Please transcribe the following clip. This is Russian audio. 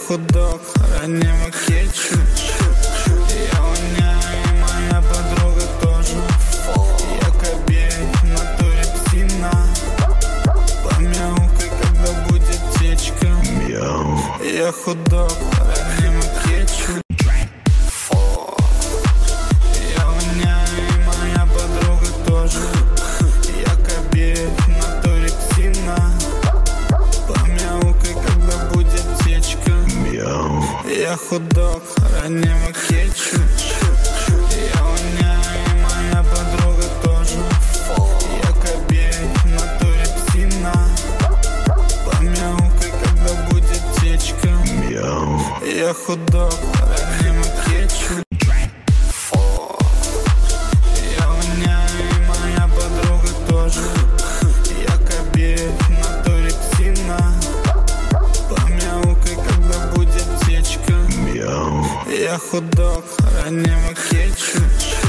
худок, раннего кетчу. Я воняю, и моя подруга тоже. Я кобель, в натуре псина. Помяукай, когда будет течка. Я худок, раннего кетчу. Я воняю, и моя подруга тоже. Я кобель, в натуре псина. Помяукай, когда будет течка. Я худок, раннего кетчу. Я воняю, и моя подруга тоже. Я кобель, в натуре псина. Помяукай, когда будет течка. Я худок, раннего кетчу. Я воняю, и моя подруга тоже. Я кобель, в натуре псина. Помяукай, когда будет течка. Я худок, раннего кетчу.